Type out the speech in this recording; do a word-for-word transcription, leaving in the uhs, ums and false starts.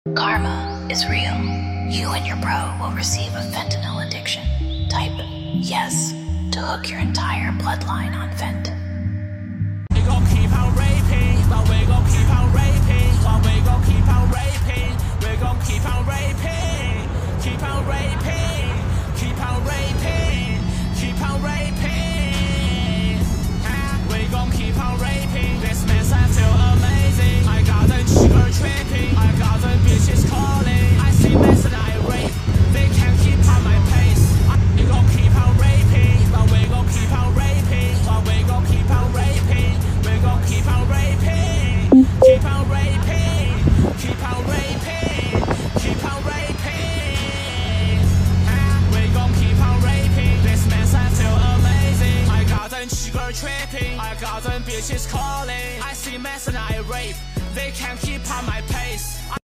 Karma is real. You and your bro will receive a fentanyl addiction. Type yes to hook your entire bloodline on fent. We gon' keep on raping, but we gon' keep on raping, but we gon' keep on raping, we gon' keep on raping, keep on raping, keep on raping, keep on raping. We gon' keep on raping. This mess I feel amazing. I got the sugar tripping, I got the bitches calling. I see mess and I rape, they can't keep on my pace. We gon' keep on raping, but we gon' keep on raping, but we gon' keep on raping, we gon' keep on raping, keep on raping, keep on raping, keep on raping. We gon' keep on raping. This mess I feel amazing. I got them sugar tripping, I got them bitches calling. I see mess and I rape, they can't keep on my pace.